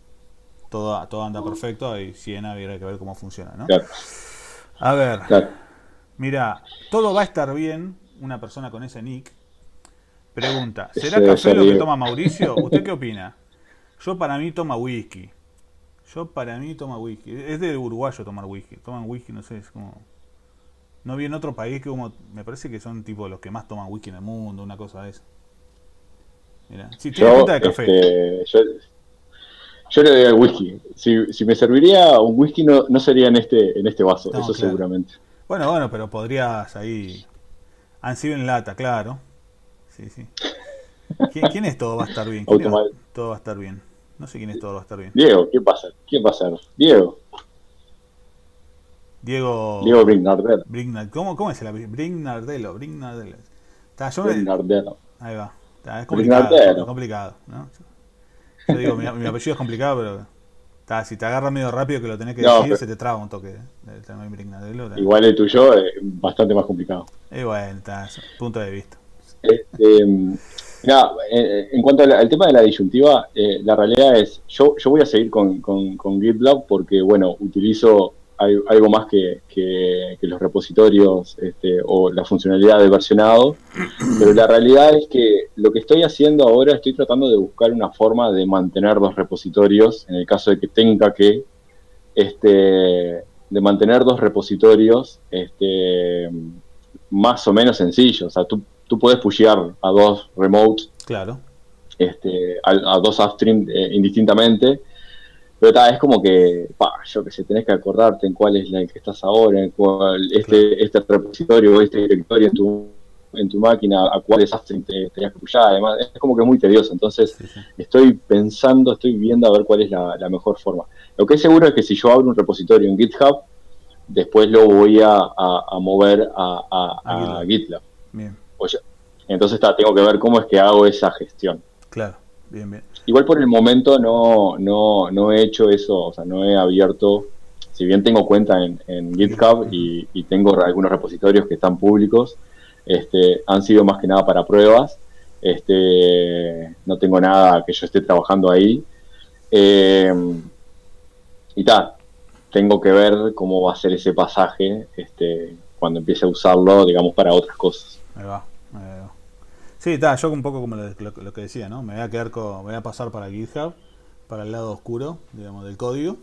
todo, todo anda perfecto, hay cien, habría que ver cómo funciona, ¿no? Claro, A ver, claro. mira, todo va a estar bien. Una persona con ese nick pregunta, Ese ¿será debe café ser lo que Diego. toma Mauricio? ¿Usted qué opina? Yo para mí toma whisky. Yo para mí toma whisky. Es de uruguayo tomar whisky. Toman whisky, no sé, es como... no vi en otro país que como, me parece que son tipo los que más toman whisky en el mundo, una cosa de esa. Mira, sí, tiene Yo, pinta de café. este, yo, yo le doy al whisky. Si, si me serviría un whisky, no, no sería en este, en este vaso, No, eso claro. seguramente. Bueno, bueno, pero podrías ahí. Han sido en lata, claro. Sí, sí. ¿Quién, quién es todo va a estar bien? ¿Quién es va- Automático. todo va a estar bien? No sé quién es todo va a estar bien. Diego, ¿qué pasa? ¿Quién va a ser? Diego. Diego Diego Brignardel. Brignard, ¿cómo, cómo es el apellido? Brignardello, Brignardello. Está, yo me- Brignardel. ahí va. Está, es complicado, es Brignardel. complicado, ¿no? Yo digo, mi, mi apellido es complicado, pero está, si te agarra medio rápido que lo tenés que No, decir, pero se te traba un toque. El tema de Brignardello. está. igual el tuyo es bastante más complicado. Y bueno, está, es punto de vista. Este, nada, eh, en cuanto al, al tema de la disyuntiva, eh, la realidad es, yo, yo voy a seguir con, con, con GitLab porque, bueno, utilizo al- algo más que, que, que los repositorios este, o la funcionalidad de versionado, pero la realidad es que lo que estoy haciendo ahora, estoy tratando de buscar una forma de mantener dos repositorios, en el caso de que tenga que, este, de mantener dos repositorios este, más o menos sencillos. O sea, tú, tú puedes pushear a dos remotes, Claro. este, a, a dos upstream eh, indistintamente, pero ta, es como que, pa, yo que sé, tenés que acordarte en cuál es la en que estás ahora, en cuál este, Claro. este repositorio o este directorio en tu, en tu máquina, a cuáles upstream te, tenías que pushar. Además, es como que es muy tedioso. Entonces, Sí, sí. estoy pensando, estoy viendo a ver cuál es la, la mejor forma. Lo que es seguro es que si yo abro un repositorio en GitHub, después lo voy a, a, a mover a, a, A a GitLab. GitLab. Bien, Oye, entonces ta, tengo que ver cómo es que hago esa gestión. claro. Bien, bien. Igual por el momento no, no, no he hecho eso, o sea, no he abierto, si bien tengo cuenta en, en GitHub y, y tengo algunos repositorios que están públicos, este, han sido más que nada para pruebas, este, no tengo nada que yo esté trabajando ahí. Eh, y tal, tengo que ver cómo va a ser ese pasaje este, cuando empiece a usarlo, digamos, para otras cosas. Ahí va, ahí va. Sí, está, yo un poco como lo, lo- lo que decía, ¿no? Me voy a quedar con, voy a pasar para GitHub, para el lado oscuro, digamos, del código.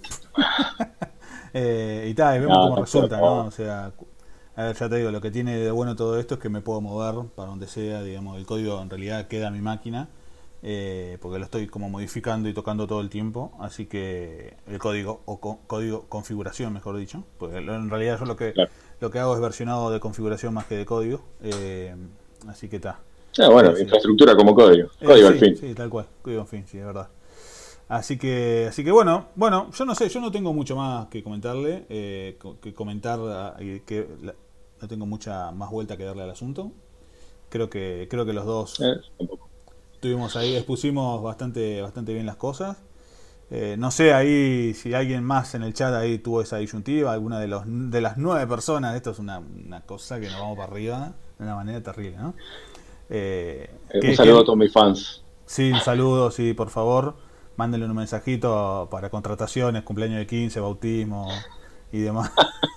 Eh, y tal, y vemos No, cómo tampoco, resulta, ¿no? no. O sea, cu- a ver, ya te digo, lo que tiene de bueno todo esto es que me puedo mover para donde sea, digamos, el código en realidad queda en mi máquina, eh, porque lo estoy como modificando y tocando todo el tiempo, así que el código, o co- código configuración, mejor dicho, porque lo- en realidad yo lo que, Claro. lo que hago es versionado de configuración más que de código, eh, así que está. Ah, bueno, Sí, sí. infraestructura como código, Eh, código sí, al fin. sí, tal cual, código en fin, sí, es verdad. Así que, así que bueno, bueno, yo no sé, yo no tengo mucho más que comentarle, eh, co- que comentar, ah, y que la- no tengo mucha más vuelta que darle al asunto. Creo que, creo que los dos Eh, tampoco. tuvimos ahí, expusimos bastante, bastante bien las cosas. Eh, no sé ahí si alguien más en el chat ahí tuvo esa disyuntiva, alguna de los de las nueve personas. Esto es una, una cosa que nos vamos para arriba de una manera terrible, ¿no? Eh, Eh, un que, saludo a que- todos mis fans. Sí, un saludo, sí, por favor. Mándenle un mensajito para contrataciones, cumpleaños de quince, bautismo y demás.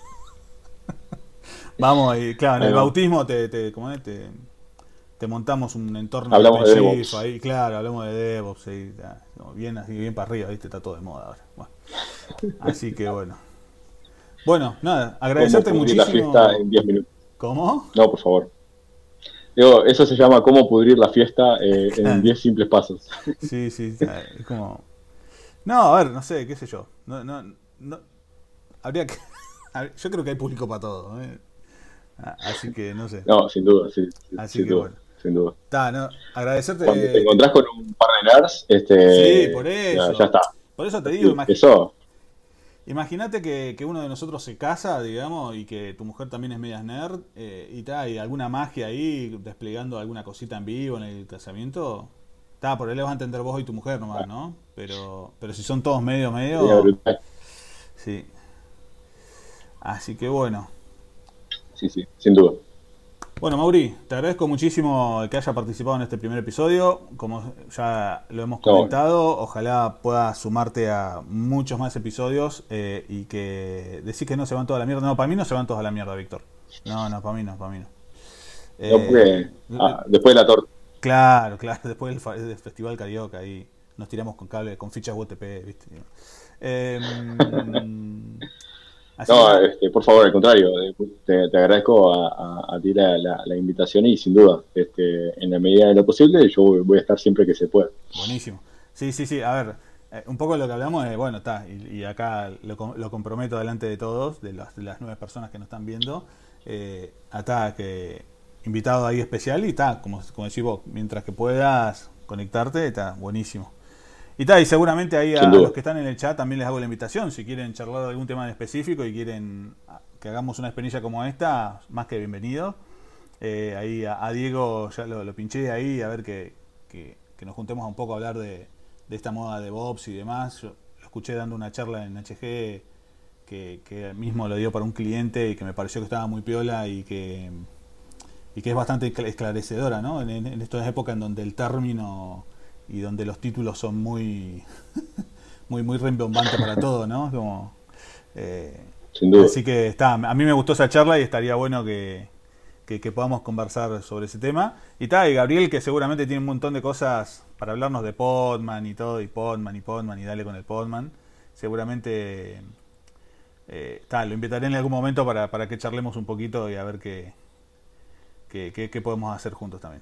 Vamos, y claro, en Ahí el va. bautismo te, te, ¿cómo es? te, te montamos un entorno Hablamos de OpenShift DevOps. ahí, claro, hablamos de DevOps, ahí, ya, como bien así, bien para arriba, ¿viste? Está todo de moda ahora. Bueno, así que bueno. Bueno, nada, ¿Cómo agradecerte pudrir la fiesta muchísimo. en diez minutos? ¿Cómo? No, por favor. Digo, eso se llama cómo pudrir la fiesta eh, en diez simples pasos. Sí, sí, ya, es como... No, a ver, no sé, qué sé yo. No, no, no, habría que... Yo creo que hay público para todo, ¿eh? Ah, así que no sé. No, sin duda, sí, sí, Así sin que duda, bueno. sin duda. Ta, no, agradecerte. Cuando te eh, encontrás con un par de nerds, Sí, este, por ya, eso. ya está. Por eso te digo, Sí, imagi- eso, imagínate que, que uno de nosotros se casa, digamos, y que tu mujer también es media nerd, eh, y ta, y alguna magia ahí, desplegando alguna cosita en vivo en el casamiento. Ta, por ahí le vas a entender vos y tu mujer nomás, ¿no? Pero, pero si son todos medio, sería medio, brutal. sí. Así que bueno. Sí, sí, sin duda. Bueno, Mauri, te agradezco muchísimo que haya participado en este primer episodio. Como ya lo hemos No, comentado, ojalá puedas sumarte a muchos más episodios eh, y que decís que no se van toda la mierda. No, para mí no se van todos a la mierda, Víctor. No, no, para mí no, para mí no. no porque, Eh, ah, después de la torta. claro, claro, después del, fa- del Festival Carioca ahí nos tiramos con cable, con fichas U T P, ¿viste? Eh, Así que No, nada, este, por favor, al contrario, eh, te, te agradezco a, a- a ti la, la- la invitación y sin duda, este, en la medida de lo posible, yo voy voy a estar siempre que se pueda. buenísimo. Sí, sí, sí. A ver, eh, un poco lo que hablamos es, bueno, está, y, y acá lo, com- lo comprometo delante de todos, de las, de las nueve personas que nos están viendo. Eh, está, que invitado ahí especial y está, como, como decís vos, mientras que puedas conectarte, está buenísimo. Y está, y seguramente ahí Sin a, a los duda. que están en el chat también les hago la invitación. Si quieren charlar de algún tema en específico y quieren ah, que hagamos una experiencia como esta, más que bienvenido. Eh, ahí a, a Diego ya lo, lo pinché ahí, a ver que, que, que nos juntemos un poco a hablar de, de esta moda de Bobs y demás. Yo lo escuché dando una charla en H G que, que mismo lo dio para un cliente y que me pareció que estaba muy piola y que, y que es bastante esclarecedora, ¿no? En, en estas épocas en donde el término y donde los títulos son muy muy muy rimbombantes para todo, ¿no? Como, eh, Sin duda. así que está, a mí me gustó esa charla y estaría bueno que, que, que podamos conversar sobre ese tema. Y está, y Gabriel, que seguramente tiene un montón de cosas para hablarnos de Podman y todo, y Podman y Podman y dale con el Podman. Seguramente eh, está, lo invitaré en algún momento para, para que charlemos un poquito y a ver qué, qué, qué, qué podemos hacer juntos también.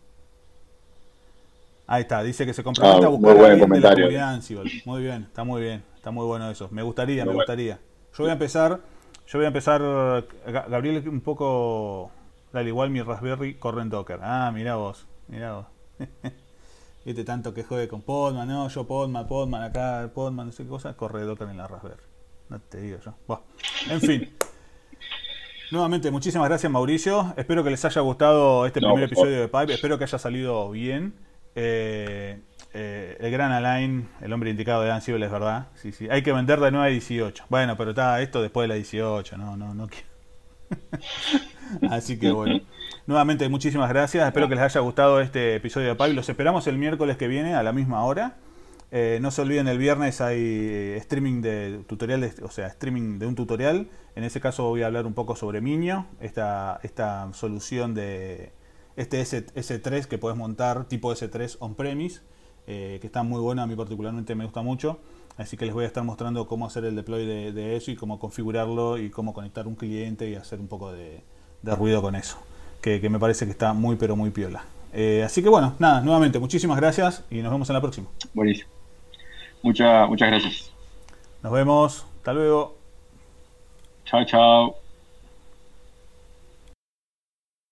Ahí está, dice que se Ah, compromete a muy buscar a buen alguien de la comentario. comunidad Ansible. Muy bien, está muy bien, está muy bueno eso. Me gustaría, Muy me bueno. gustaría. Yo voy a empezar, yo voy a empezar, Ga- Gabriel un poco, dale, igual mi Raspberry corre en Docker. Ah, mirá vos, mirá vos. Viste tanto que jode con Podman, no, yo Podman, Podman, acá Podman, no sé qué cosa, corre Docker en la Raspberry. No te digo yo. Buah. En fin. Nuevamente, muchísimas gracias Mauricio. Espero que les haya gustado este No, primer por favor. episodio de Pipe. Espero que haya salido bien. Eh, eh, el gran Alain, el hombre indicado de Ansible, es verdad. Sí, sí. Hay que vender de nueve a dieciocho. Bueno, pero está esto después de la dieciocho. No, no, no quiero. Así que bueno. Nuevamente, muchísimas gracias. Espero que les haya gustado este episodio de Pipe. Los esperamos el miércoles que viene a la misma hora. Eh, no se olviden, el viernes hay eh, streaming de tutoriales, o sea, streaming de un tutorial. En ese caso voy a hablar un poco sobre Minio, esta, esta solución de este S tres que puedes montar tipo S tres on-premise, eh, que está muy buena, a mí particularmente me gusta mucho. Así que les voy a estar mostrando cómo hacer el deploy de, de eso y cómo configurarlo y cómo conectar un cliente y hacer un poco de, de ruido con eso, que, que me parece que está muy pero muy piola. Eh, así que bueno, nada, nuevamente muchísimas gracias y nos vemos en la próxima. Buenísimo. Muchas, muchas gracias. Nos vemos. Hasta luego. Chao, chao.